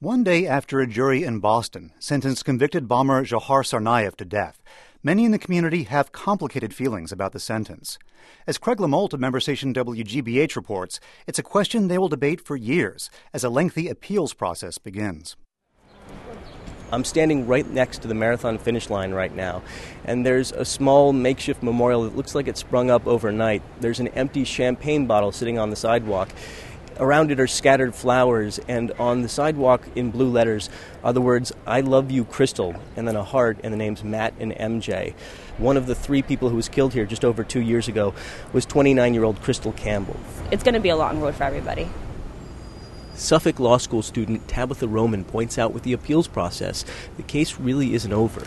One day after a jury in Boston sentenced convicted bomber Dzhokhar Tsarnaev to death, many in the community have complicated feelings about the sentence. As Craig LaMolt of member station WGBH reports, it's a question they will debate for years as a lengthy appeals process begins. I'm standing right next to the marathon finish line right now, and there's a small makeshift memorial that looks like it sprung up overnight. There's an empty champagne bottle sitting on the sidewalk. Around it are scattered flowers, and on the sidewalk in blue letters are the words, "I love you, Crystal," and then a heart and the names Matt and MJ. One of the three people who was killed here just over 2 years ago was 29-year-old Crystal Campbell. It's going to be a long road for everybody. Suffolk Law School student Tabitha Roman points out with the appeals process, the case really isn't over.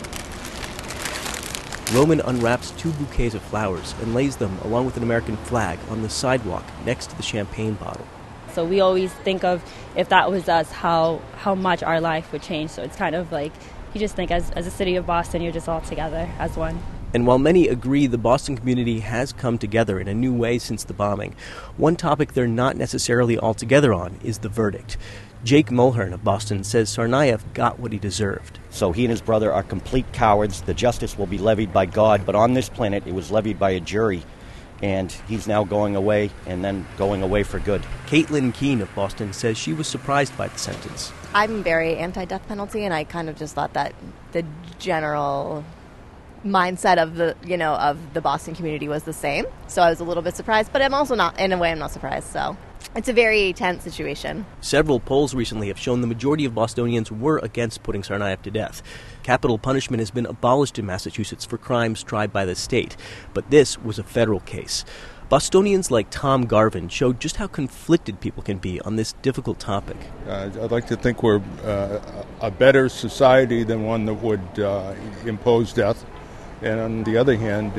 Roman unwraps 2 bouquets of flowers and lays them, along with an American flag, on the sidewalk next to the champagne bottle. So we always think of, if that was us, how much our life would change. So it's kind of like, you just think as a city of Boston, you're just all together as one. And while many agree the Boston community has come together in a new way since the bombing, one topic they're not necessarily all together on is the verdict. Jake Mulhern of Boston says Tsarnaev got what he deserved. So he and his brother are complete cowards. The justice will be levied by God, but on this planet it was levied by a jury, and he's now going away, and then going away for good. Caitlin Keene of Boston says she was surprised by the sentence. I'm very anti-death penalty, and I kind of just thought that the general mindset of the Boston community was the same. So I was a little bit surprised, but I'm also not, in a way, I'm not surprised. So it's a very tense situation. Several polls recently have shown the majority of Bostonians were against putting Tsarnaev to death. Capital punishment has been abolished in Massachusetts for crimes tried by the state, but this was a federal case. Bostonians like Tom Garvin showed just how conflicted people can be on this difficult topic. I'd like to think we're a better society than one that would impose death. And on the other hand,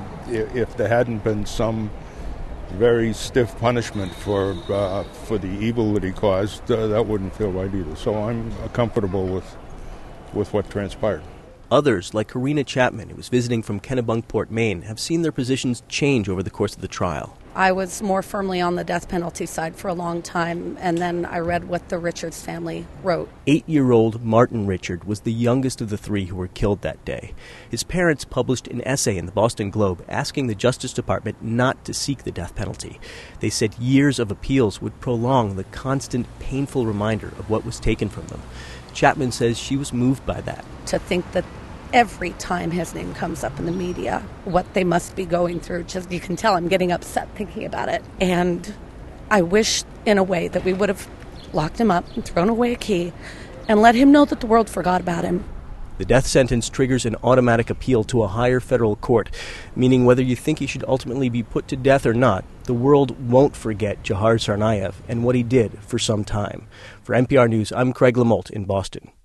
if there hadn't been some very stiff punishment for the evil that he caused, that wouldn't feel right either. So I'm comfortable with what transpired. Others, like Karina Chapman, who was visiting from Kennebunkport, Maine, have seen their positions change over the course of the trial. I was more firmly on the death penalty side for a long time, and then I read what the Richards family wrote. 8-year-old Martin Richard was the youngest of the 3 who were killed that day. His parents published an essay in the Boston Globe asking the Justice Department not to seek the death penalty. They said years of appeals would prolong the constant, painful reminder of what was taken from them. Chapman says she was moved by that. To think that every time his name comes up in the media, what they must be going through, just you can tell I'm getting upset thinking about it. And I wish, in a way, that we would have locked him up and thrown away a key and let him know that the world forgot about him. The death sentence triggers an automatic appeal to a higher federal court, meaning whether you think he should ultimately be put to death or not, the world won't forget Dzhokhar Tsarnaev and what he did for some time. For NPR News, I'm Craig LaMolt in Boston.